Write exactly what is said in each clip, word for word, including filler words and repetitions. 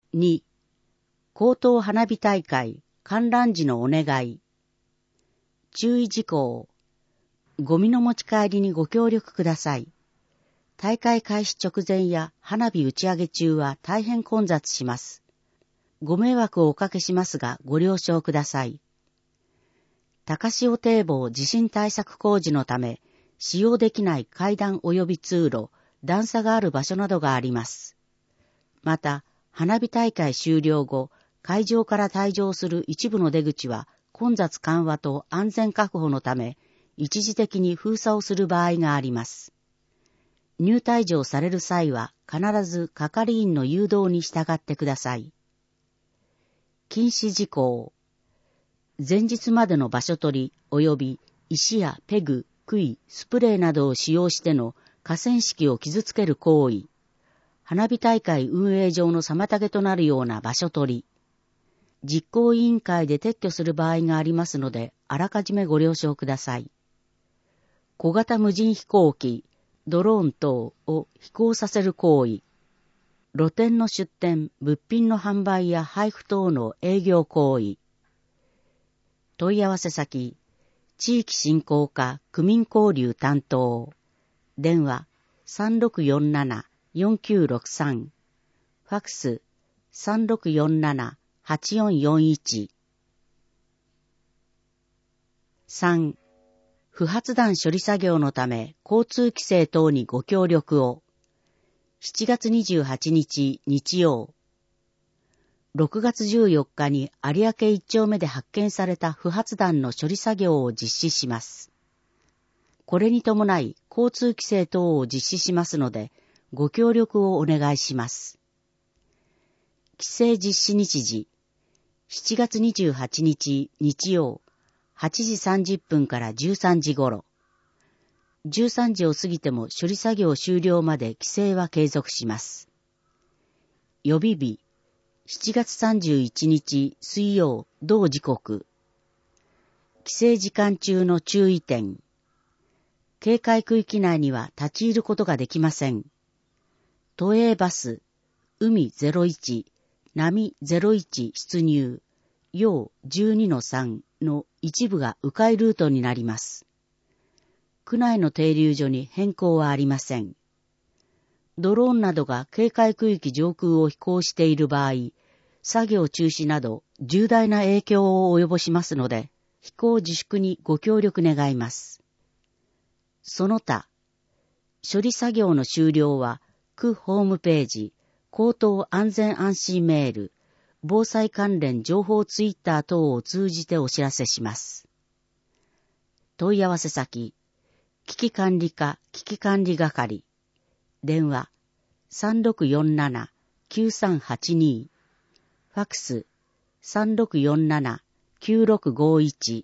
に、高等花火大会観覧時のお願い。注意事項。ゴミの持ち帰りにご協力ください。大会開始直前や花火打ち上げ中は大変混雑します。ご迷惑をおかけしますがご了承ください。高潮堤防地震対策工事のため、使用できない階段及び通路、段差がある場所などがあります。また、花火大会終了後、会場から退場する一部の出口は混雑緩和と安全確保のため、一時的に封鎖をする場合があります。入退場される際は必ず係員の誘導に従ってください。禁止事項。前日までの場所取り及び石やペグ、杭、スプレーなどを使用しての河川敷を傷つける行為、花火大会運営上の妨げとなるような場所取り、実行委員会で撤去する場合がありますので、あらかじめご了承ください。小型無人飛行機、ドローン等を飛行させる行為、露店の出店、物品の販売や配布等の営業行為、問い合わせ先、地域振興課区民交流担当、電話 さんろくよんななよんきゅうろくさん、ファクス さんろくよんななはちよんよんいち。さん. 不発弾処理作業のため交通規制等にご協力を。しちがつにじゅうはちにち日曜。ろくがつじゅうよっかに有明一丁目で発見された不発弾の処理作業を実施します。これに伴い交通規制等を実施しますので、ご協力をお願いします。規制実施日時、しちがつにじゅうはちにち日曜、はちじさんじゅっぷんからじゅうさんじごろ。じゅうさんじを過ぎても処理作業終了まで規制は継続します。予備日、しちがつさんじゅういちにち水曜同時刻。規制時間中の注意点。警戒区域内には立ち入ることができません。都営バス、海ゼロいち、波ゼロいち出入、陽 じゅうにのさん の一部が迂回ルートになります。区内の停留所に変更はありません。ドローンなどが警戒区域上空を飛行している場合、作業中止など重大な影響を及ぼしますので、飛行自粛にご協力願います。その他、処理作業の終了は、区ホームページ、高等安全安心メール、防災関連情報ツイッター等を通じてお知らせします。問い合わせ先、危機管理課危機管理係、電話 さんろくよんななきゅうさんはちに、ファクス さんろくよんななきゅうろくごいち。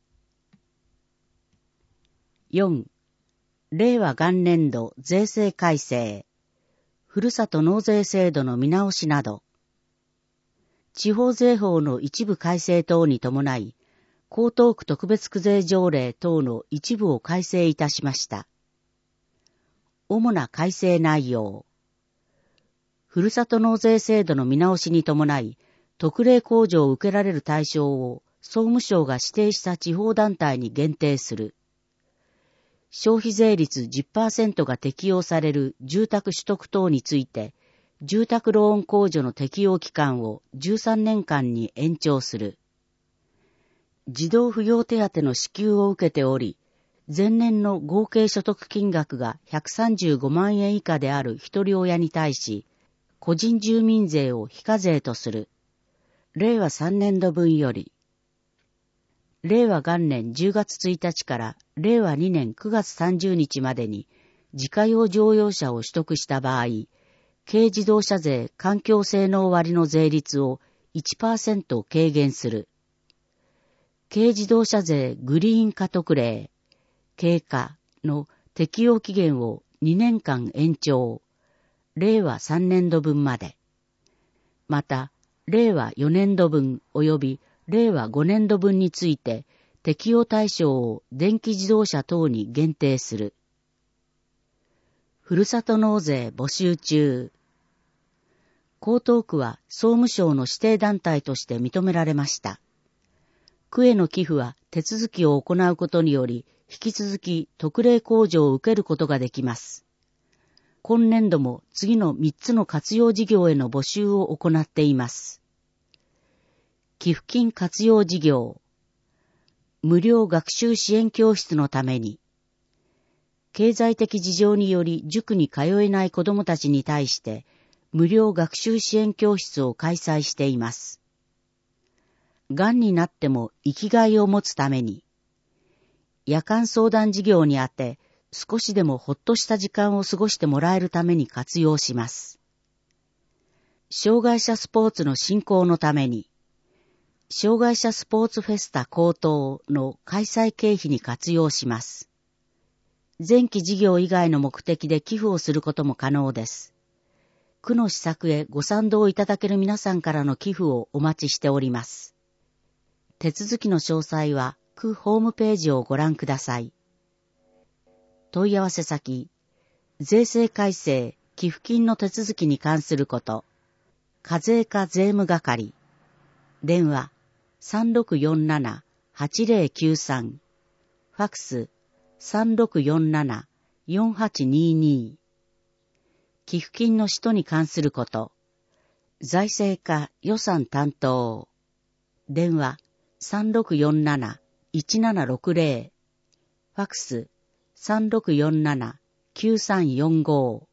よん. 令和元年度税制改正、ふるさと納税制度の見直しなど、地方税法の一部改正等に伴い、江東区特別区税条例等の一部を改正いたしました。主な改正内容。ふるさと納税制度の見直しに伴い、特例控除を受けられる対象を総務省が指定した地方団体に限定する。消費税率 じゅっパーセント が適用される住宅取得等について、住宅ローン控除の適用期間をじゅうさんねんかんに延長する。児童扶養手当の支給を受けており、前年の合計所得金額がひゃくさんじゅうごまんえん以下である一人親に対し、個人住民税を非課税とする。れいわさんねんどぶんより、れいわ元年じゅうがつついたちかられいわにねんくがつさんじゅうにちまでに自家用乗用車を取得した場合、軽自動車税環境性能割の税率を いちパーセント 軽減する。軽自動車税グリーン化特例、軽化の適用期限をにねんかん延長、れいわさんねんどぶんまで。また、れいわよねんどぶん及びれいわごねんどぶんについて適用対象を電気自動車等に限定する。ふるさと納税募集中。 江東区は総務省の指定団体として認められました。区への寄付は手続きを行うことにより、引き続き特例控除を受けることができます。今年度も次のみっつの活用事業への募集を行っています。寄付金活用事業。無料学習支援教室のために。経済的事情により塾に通えない子どもたちに対して、無料学習支援教室を開催しています。がんになっても生きがいを持つために、夜間相談事業にあて少しでもほっとした時間を過ごしてもらえるために活用します。障害者スポーツの振興のために、障害者スポーツフェスタ江東の開催経費に活用します。前期事業以外の目的で寄付をすることも可能です。区の施策へご賛同いただける皆さんからの寄付をお待ちしております。手続きの詳細は区ホームページをご覧ください。問い合わせ先、税制改正寄付金の手続きに関すること、課税課税務係、電話 さんろくよんななはちぜろきゅうさん、ファクス さんろくよんななよんはちにに、寄付金の使途に関すること、財政課予算担当、電話 さんろくよんなないちななろくぜろ、ファクス さんろくよんななきゅうさんよんご。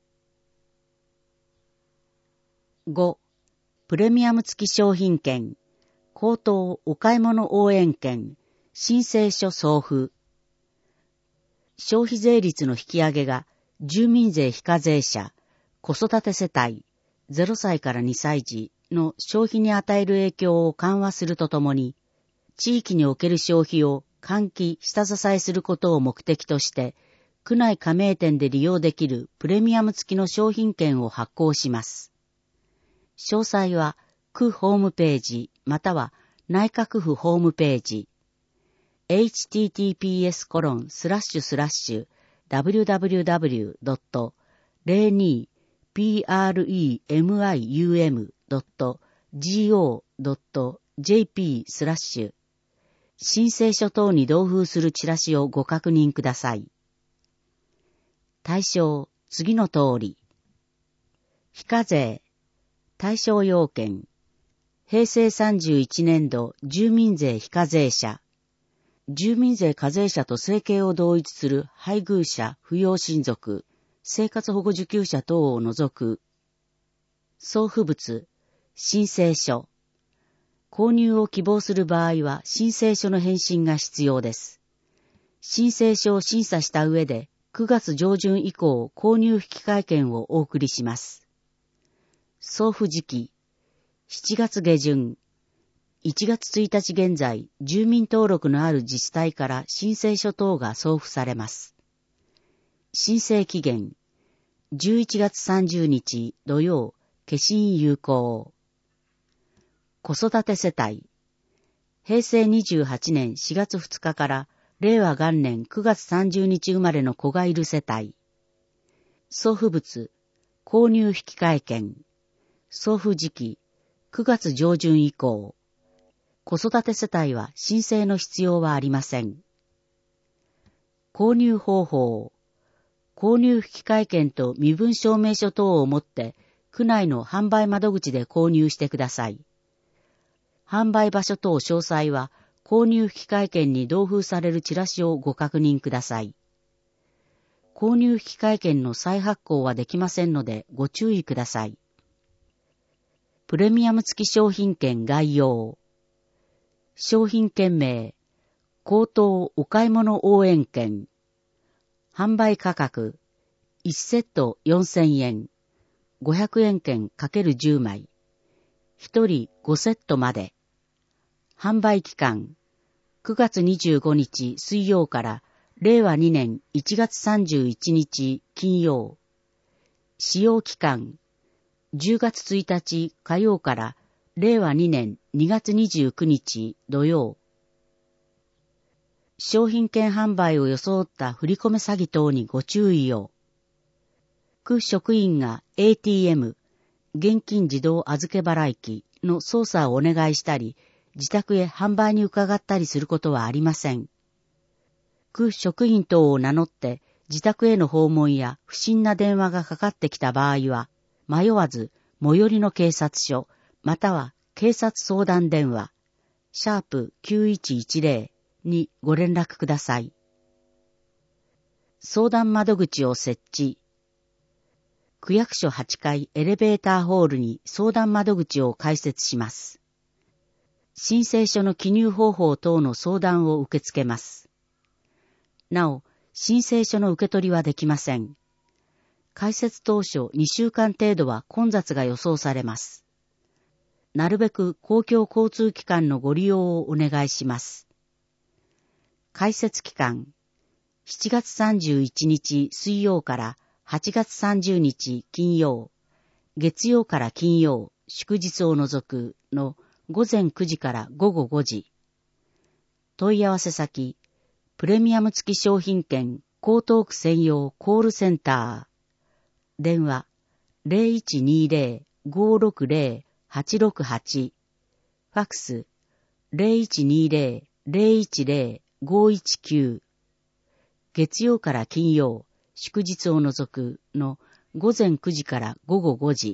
ご. プレミアム付き商品券、江東お買い物応援券、申請書送付。消費税率の引き上げが住民税非課税者、子育て世帯、ゼロさいからにさい児の消費に与える影響を緩和するとともに、地域における消費を喚起、下支えすることを目的として、区内加盟店で利用できるプレミアム付きの商品券を発行します。詳細は区ホームページまたは内閣府ホームページ エイチティーティーピーエスコロンスラッシュスラッシュダブリューダブリューダブリュードットゼロにプレミアムドットゴードットジェーピースラッシュ申請書等に同封するチラシをご確認ください。対象、次の通り。非課税、対象要件、平成さんじゅういちねんど住民税非課税者、住民税課税者と生計を同一する配偶者、扶養親族、生活保護受給者等を除く、送付物、申請書、購入を希望する場合は申請書の返信が必要です。申請書を審査した上でくがつ上旬以降購入引換券をお送りします。送付時期、しちがつげじゅん、いちがつついたち現在、住民登録のある自治体から申請書等が送付されます。申請期限、じゅういちがつさんじゅうにち土曜、消印有効。子育て世帯、平成にじゅうはちねんしがつふつかから令和元年くがつさんじゅうにち生まれの子がいる世帯。送付物、購入引換券。送付時期、くがつ上旬以降。子育て世帯は申請の必要はありません。購入方法。購入引換券と身分証明書等を持って区内の販売窓口で購入してください。販売場所等詳細は購入引換券に同封されるチラシをご確認ください。購入引換券の再発行はできませんのでご注意ください。プレミアム付き商品券概要。商品券名、江東お買い物応援券。販売価格、いちセットよんせんえん。ごひゃくえん券 かけるじゅうまい。ひとりごセットまで。販売期間、くがつにじゅうごにち水曜から令和にねんいちがつさんじゅういちにち金曜。使用期間、じゅうがつついたち火曜から令和にねんにがつにじゅうくにち土曜。商品券販売を装った振り込め詐欺等にご注意を。区職員が エーティーエム、 現金自動預け払い機の操作をお願いしたり、自宅へ販売に伺ったりすることはありません。区職員等を名乗って自宅への訪問や不審な電話がかかってきた場合は、迷わず最寄りの警察署、または警察相談電話、シャープきゅういちいちゼロにご連絡ください。相談窓口を設置。区役所はちかいエレベーターホールに相談窓口を開設します。申請書の記入方法等の相談を受け付けます。なお、申請書の受け取りはできません。開設当初にしゅうかん程度は混雑が予想されます。なるべく公共交通機関のご利用をお願いします。開設期間、しちがつさんじゅういちにち水曜からはちがつさんじゅうにち金曜、月曜から金曜、祝日を除くのごぜんくじからごごごじ。問い合わせ先、プレミアム付き商品券江東区専用コールセンター。電話 ゼロいちにゼロ ごろくゼロ はちろくはち。ファックス ゼロいちにゼロ ゼロいちゼロ ごいちきゅう。月曜から金曜、祝日を除くのごぜんくじからごごごじ。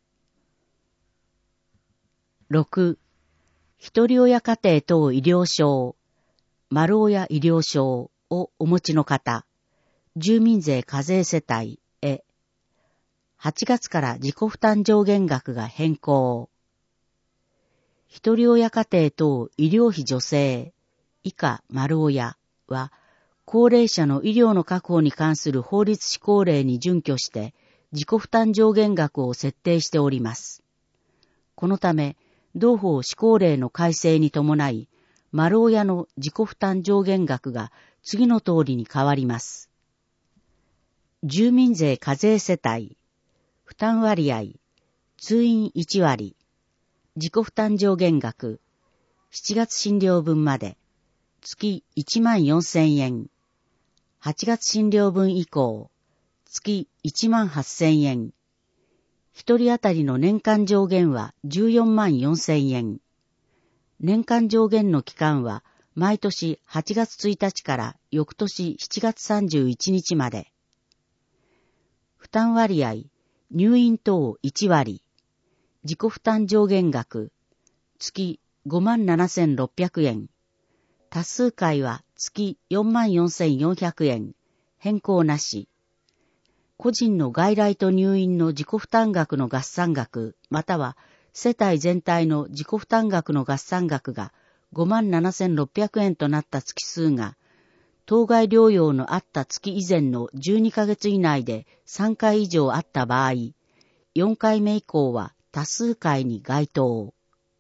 ろく. 一人親家庭等医療証、丸親医療証をお持ちの方、住民税課税世帯へ、はちがつから自己負担上限額が変更。一人親家庭等医療費助成、以下丸親は、高齢者の医療の確保に関する法律施行令に準拠して自己負担上限額を設定しております。このため、同法施行令の改正に伴い、丸親の自己負担上限額が次の通りに変わります。住民税課税世帯、負担割合、通院いちわり、自己負担上限額、しちがつ診療分まで、月いちまんよんせんえん。はちがつ診療分以降、月いちまんはっせんえん。一人当たりの年間上限はじゅうよんまんよんせんえん。年間上限の期間は毎年はちがつついたちから翌年しちがつさんじゅういちにちまで。負担割合、入院等いちわり。自己負担上限額、月ごまんななせんろっぴゃくえん。多数回は月よんまんよんせんよんひゃくえん、変更なし。個人の外来と入院の自己負担額の合算額、または世帯全体の自己負担額の合算額がごまんななせんろっぴゃくえんとなった月数が、当該療養のあった月以前のじゅうにかげつ以内でさんかい以上あった場合、よんかいめ以降は多数回に該当。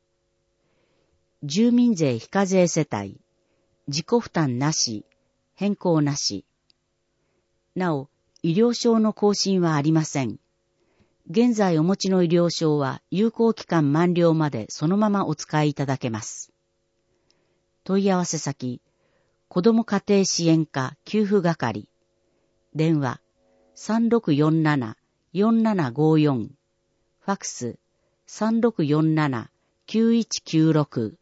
住民税非課税世帯、自己負担なし、変更なし。なお、医療証の更新はありません。現在お持ちの医療証は有効期間満了までそのままお使いいただけます。問い合わせ先、子ども家庭支援課給付係。電話、さんろくよんなな よんななごよん。ファックス、さんろくよんなな きゅういちきゅうろく。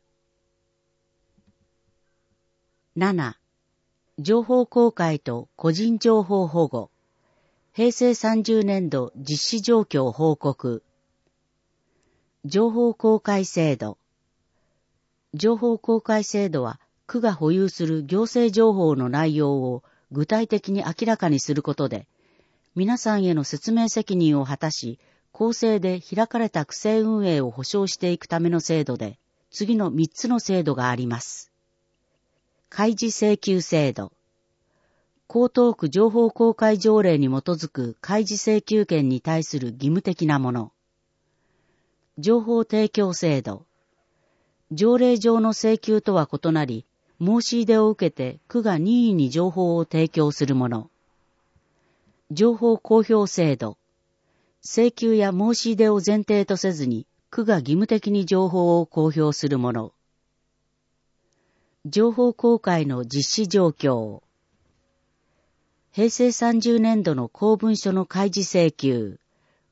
なな. 情報公開と個人情報保護。へいせいさんじゅうねんど実施状況報告。情報公開制度。情報公開制度は、区が保有する行政情報の内容を具体的に明らかにすることで、皆さんへの説明責任を果たし、公正で開かれた区政運営を保障していくための制度で、次のみっつの制度があります。開示請求制度。江東区情報公開条例に基づく開示請求権に対する義務的なもの。情報提供制度。条例上の請求とは異なり、申し入れを受けて区が任意に情報を提供するもの。情報公表制度。請求や申し入れを前提とせずに、区が義務的に情報を公表するもの。情報公開の実施状況。へいせいさんじゅうねんどの公文書の開示請求、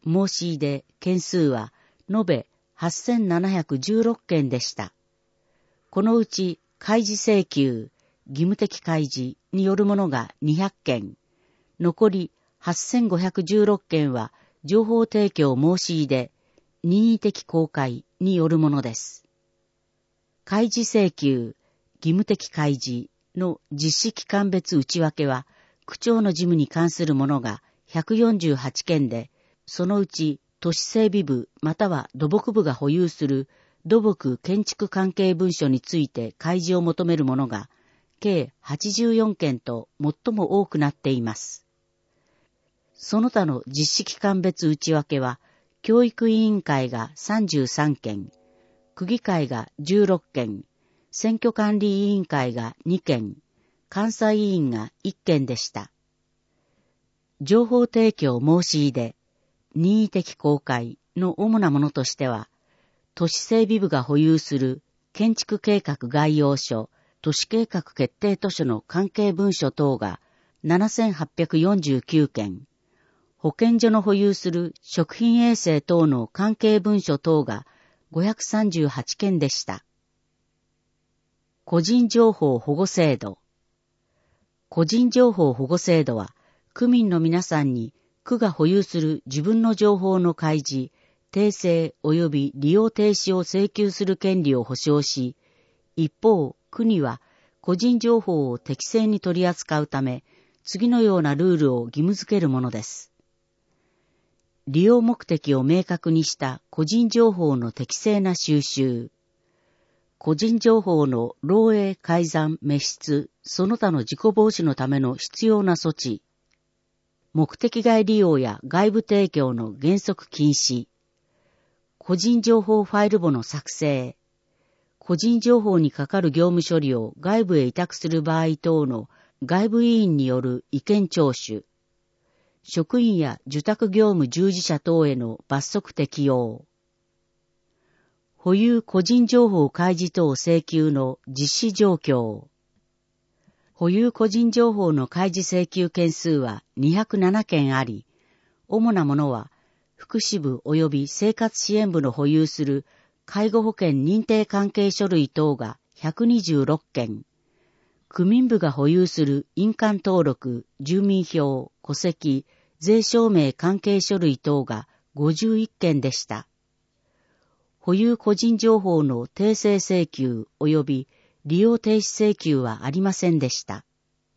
申し出件数は延べはっせんななひゃくじゅうろっけんでした。このうち開示請求、義務的開示によるものがにひゃっけん、残りはっせんごひゃくじゅうろっけんは情報提供申し出、任意的公開によるものです。開示請求、義務的開示の実施機関別内訳は、区長の事務に関するものがひゃくよんじゅうはちけんで、そのうち都市整備部または土木部が保有する土木建築関係文書について開示を求めるものが計はちじゅうよんけんと最も多くなっています。その他の実施機関別内訳は、教育委員会がさんじゅうさんけん、区議会がじゅうろっけん、選挙管理委員会がにけん、監査委員がいっけんでした。情報提供申し出、任意的公開の主なものとしては、都市整備部が保有する建築計画概要書、都市計画決定図書の関係文書等がななせんはっぴゃくよんじゅうきゅうけん、保健所の保有する食品衛生等の関係文書等がごひゃくさんじゅうはちけんでした。個人情報保護制度。個人情報保護制度は、区民の皆さんに区が保有する自分の情報の開示、訂正及び利用停止を請求する権利を保障し、一方、区には個人情報を適正に取り扱うため、次のようなルールを義務付けるものです。利用目的を明確にした個人情報の適正な収集、個人情報の漏洩、改ざん、滅失、その他の事故防止のための必要な措置、目的外利用や外部提供の原則禁止、個人情報ファイル簿の作成、個人情報に係る業務処理を外部へ委託する場合等の外部委員による意見聴取、職員や受託業務従事者等への罰則適用、保有個人情報開示等請求の実施状況、保有個人情報の開示請求件数はにひゃくななけんあり、主なものは福祉部及び生活支援部の保有する介護保険認定関係書類等がひゃくにじゅうろっけん、区民部が保有する印鑑登録、住民票、戸籍、税証明関係書類等がごじゅういっけんでした。保有個人情報の訂正請求及び利用停止請求はありませんでした。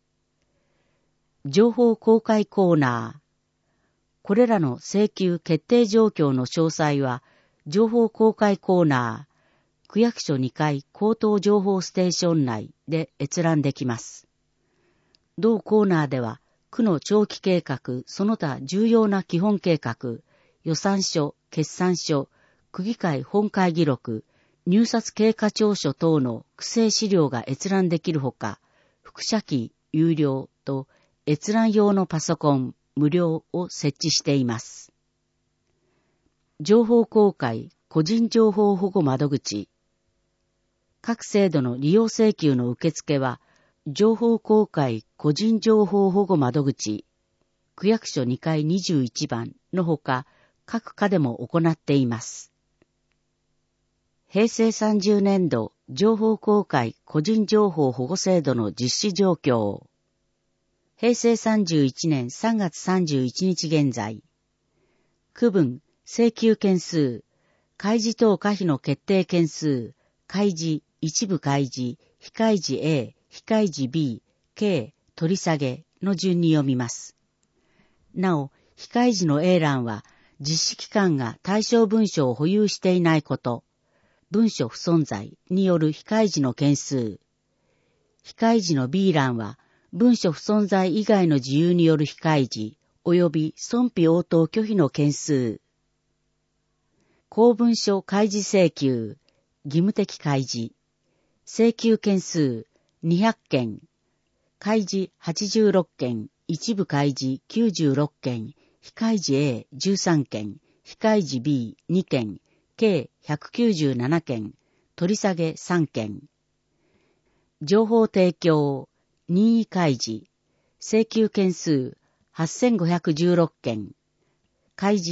情報公開コーナー。これらの請求決定状況の詳細は、情報公開コーナー、区役所にかい口頭情報ステーション内で閲覧できます。同コーナーでは、区の長期計画、その他重要な基本計画、予算書、決算書、区議会本会議録、入札経過調書等の区政資料が閲覧できるほか、複写機、有料と閲覧用のパソコン、無料を設置しています。情報公開、個人情報保護窓口。各制度の利用請求の受付は、情報公開、個人情報保護窓口、区役所にかいにじゅういちばんのほか、各課でも行っています。へいせいさんじゅうねんど情報公開個人情報保護制度の実施状況。へいせいさんじゅういちねんさんがつさんじゅういちにち現在。区分、請求件数、開示等可否の決定件数、開示、一部開示、非開示 A、非開示 B、計、取り下げの順に読みます。なお、非開示の A 欄は、実施機関が対象文書を保有していないこと、文書不存在による非開示の件数。非開示の B 欄は、文書不存在以外の事由による非開示、及び損否応答拒否の件数。公文書開示請求、義務的開示。請求件数にひゃっけん。開示はちじゅうろっけん、一部開示きゅうじゅうろっけん、非開示 A じゅうさんけん、非開示 B にけん、計ひゃくきゅうじゅうななけん、取り下げさんけん。情報提供、任意開示、請求件数はっせんごひゃくじゅうろっけん、開示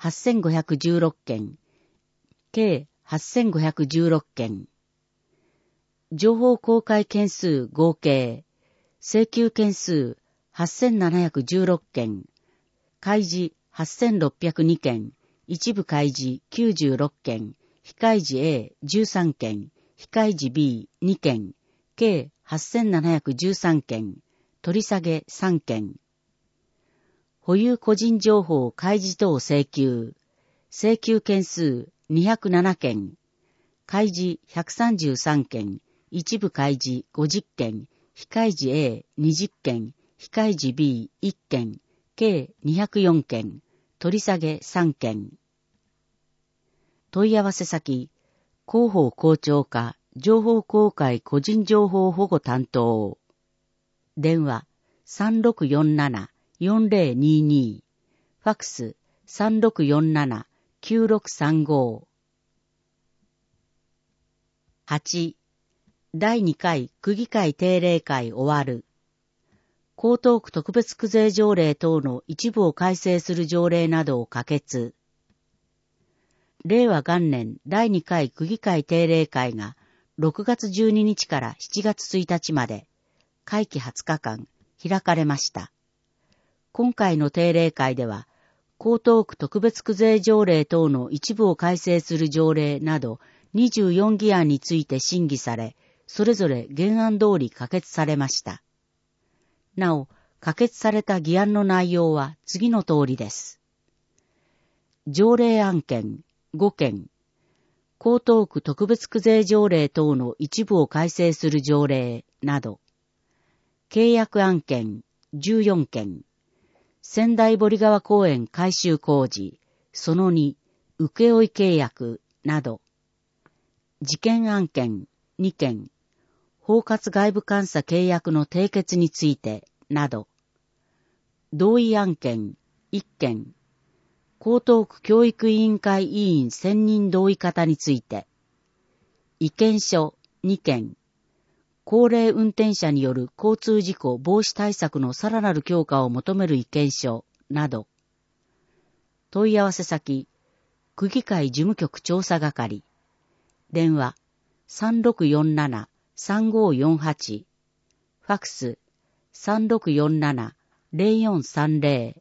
はっせんごひゃくじゅうろっけん、計はっせんごひゃくじゅうろっけん。情報公開件数合計、請求件数はっせんななひゃくじゅうろっけん、開示はっせんろっぴゃくにけん、一部開示きゅうじゅうろっけん、非開示 エーじゅうさんけん、非開示 ビーにけん、計はっせんななひゃくじゅうさんけん、取り下げさんけん。保有個人情報開示等請求、請求件数にひゃくななけん、開示ひゃくさんじゅうさんけん、一部開示ごじゅっけん、非開示 エーにじゅっけん、非開示 ビーいっけん、計にひゃくよんけん、取り下げさんけん。問い合わせ先、広報校長課情報公開個人情報保護担当。電話 さんろくよんななよんぜろにに、ファックス さんろくよんななきゅうろくさんご。はち. だいにかい区議会定例会終わる。江東区特別区税条例等の一部を改正する条例などを可決。令和元年だいにかい区議会定例会がろくがつじゅうににちからしちがつついたちまで会期はつかかん開かれました。今回の定例会では、江東区特別区税条例等の一部を改正する条例などにじゅうよんぎあんについて審議され、それぞれ原案通り可決されました。なお、可決された議案の内容は次の通りです。条例案件ごけん、江東区特別区税条例等の一部を改正する条例など、契約案件じゅうよんけん、仙台堀川公園改修工事、そのに、請負契約など、事件案件にけん、包括外部監査契約の締結についてなど、同意案件いっけん、江東区教育委員会委員選任同意方について、意見書にけん、高齢運転者による交通事故防止対策のさらなる強化を求める意見書など、問い合わせ先、区議会事務局調査係、電話 さんろくよんななさんごよんはち、ファックス さんろくよんななぜろよんさんぜろ。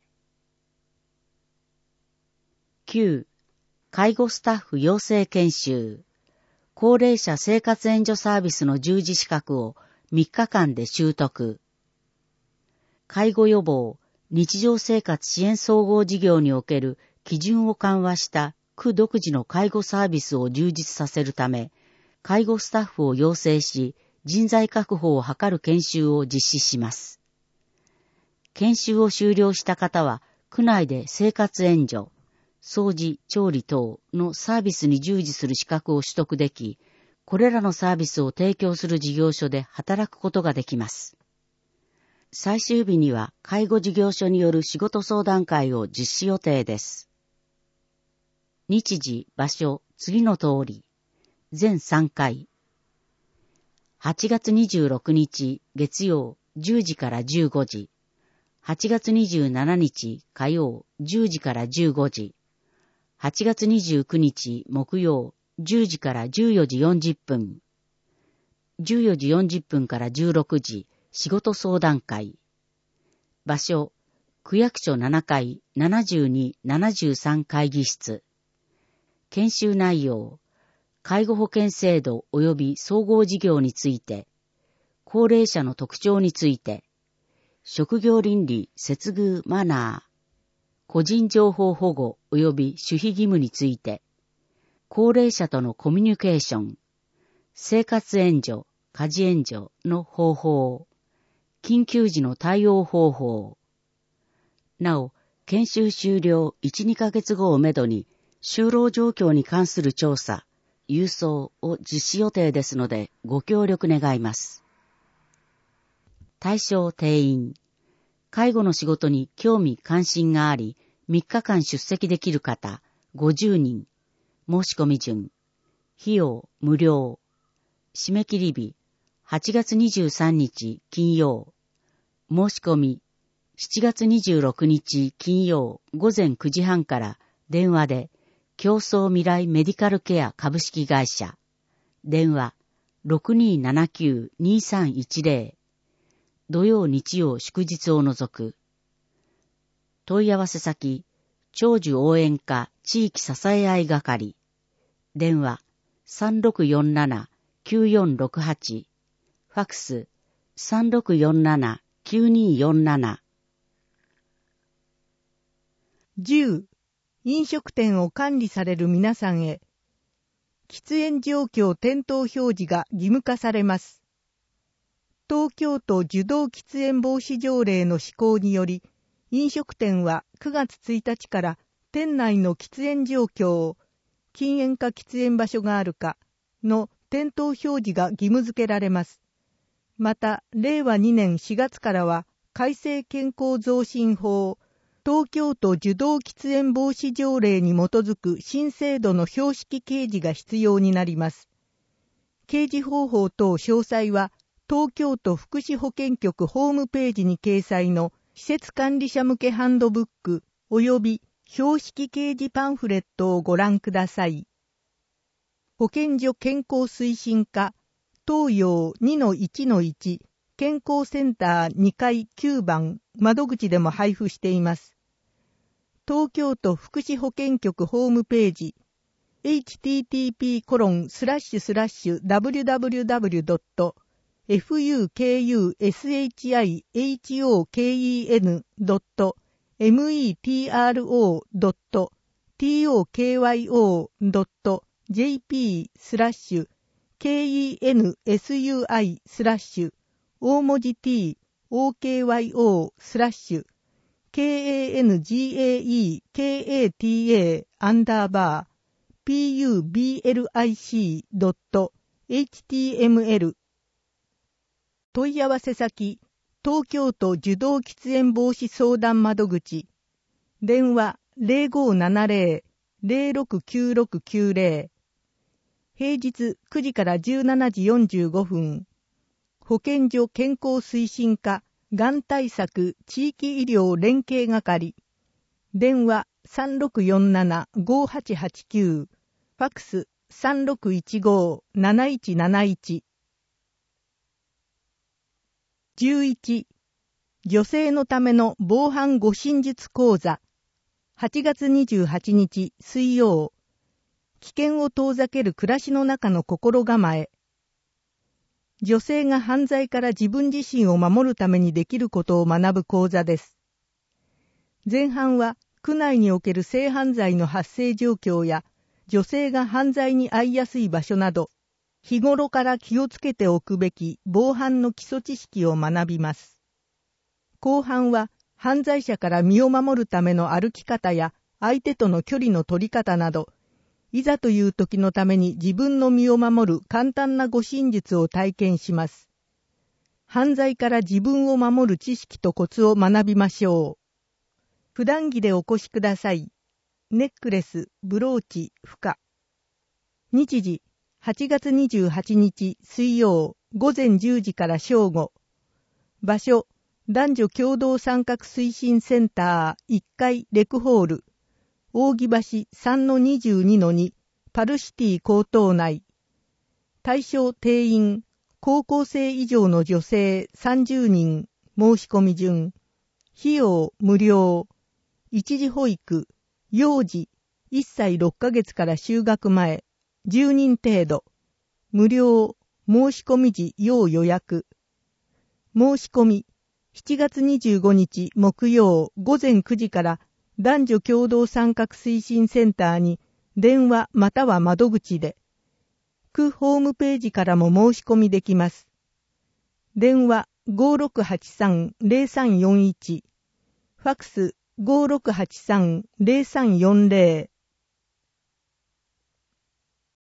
きゅう. 介護スタッフ養成研修。高齢者生活援助サービスの従事資格をみっかかんで習得。介護予防、日常生活支援総合事業における基準を緩和した区独自の介護サービスを充実させるため、介護スタッフを養成し、人材確保を図る研修を実施します。研修を修了した方は、区内で生活援助、掃除、調理等のサービスに従事する資格を取得でき、これらのサービスを提供する事業所で働くことができます。最終日には介護事業所による仕事相談会を実施予定です。日時、場所、次の通り。全さんかい。はちがつにじゅうろくにち月曜じゅうじからじゅうごじ。はちがつにじゅうしちにち火曜じゅうじからじゅうごじ。はちがつにじゅうくにち木曜じゅうじからじゅうよじよんじゅっぷん。じゅうよじよんじゅっぷんからじゅうろくじ仕事相談会。場所、区役所ななかいななじゅうに、ななじゅうさん会議室。研修内容、介護保険制度及び総合事業について、高齢者の特徴について、職業倫理、接遇、マナー、個人情報保護及び守秘義務について、高齢者とのコミュニケーション、生活援助、家事援助の方法、緊急時の対応方法。なお、研修終了いち、にかげつごをめどに、就労状況に関する調査、郵送を実施予定ですので、ご協力願います。対象定員。介護の仕事に興味関心があり、みっかかん出席できる方、ごじゅうにん。申し込み順。費用、無料。締め切り日、はちがつにじゅうさんにち金曜。申し込み、しちがつにじゅうろくにち金曜ごぜんくじはんから電話で競争未来メディカルケア株式会社。電話 ろくにーななきゅう にーさんいちゼロ。土曜日曜祝日を除く。問い合わせ先、長寿応援課地域支え合い係。電話 さんろくよんなな きゅうよんろくはち。ファクス さんろくよんなな きゅうにーよんなな。 じゅう. 飲食店を管理される皆さんへ、喫煙状況店頭表示が義務化されます。東京都受動喫煙防止条例の施行により、飲食店はくがつついたちから店内の喫煙状況を、禁煙か喫煙場所があるかの店頭表示が義務付けられます。また、れいわにねんしがつからは、改正健康増進法、東京都受動喫煙防止条例に基づく新制度の標識掲示が必要になります。掲示方法等詳細は、東京都福祉保健局ホームページに掲載の施設管理者向けハンドブック及び標識掲示パンフレットをご覧ください。保健所健康推進課、東洋 にのいちのいち 健康センターにかいきゅうばん窓口でも配布しています。東京都福祉保健局ホームページ エイチティーティーピーコロンスラッシュスラッシュダブリュダブリュダブリュドットフクケーユーエスエイチアイエイチオーケーイーエヌドットメトロドットトクドットジェーピースラッシュケーイーエヌエスユーアイスラッシュ大文字 t オーケーワイオースラッシュ ケーエーエヌジーエーイーケーエーティーエー アンダーバー ピーユービーエルアイシー ドット エイチティーエムエル 問い合わせ先東京都受動喫煙防止相談窓口電話 ゼロごーななゼロ ゼロろくきゅうろくきゅうゼロ平日くじからじゅうしちじよんじゅうごふん保健所健康推進課がん対策地域医療連携係電話 さんろくよんなな ごはちはちきゅう ファクス さんろくいちご なないちなないち。 じゅういち. 女性のための防犯護身術講座はちがつにじゅうはちにち水曜危険を遠ざける暮らしの中の心構え女性が犯罪から自分自身を守るためにできることを学ぶ講座です。前半は区内における性犯罪の発生状況や女性が犯罪に遭いやすい場所など日頃から気をつけておくべき防犯の基礎知識を学びます。後半は犯罪者から身を守るための歩き方や相手との距離の取り方などいざという時のために自分の身を守る簡単な護身術を体験します。犯罪から自分を守る知識とコツを学びましょう。普段着でお越しください。ネックレス、ブローチ、負荷。日時、はちがつにじゅうはちにち水曜ごぜんじゅうじから正午。場所、男女共同参画推進センターいっかいレクホール。扇橋 さんのにじゅうにのに パルシティ高等内対象定員高校生以上の女性さんじゅうにん申し込み順費用無料一時保育幼児いっさいろっかげつから就学前じゅうにん程度無料申し込み時要予約申し込みしちがつにじゅうごにち木曜ごぜんくじから男女共同参画推進センターに電話または窓口で、区ホームページからも申し込みできます。電話 ごろくはちさんゼロさんよんいち、ファクス ごろくはちさんゼロさんよんゼロ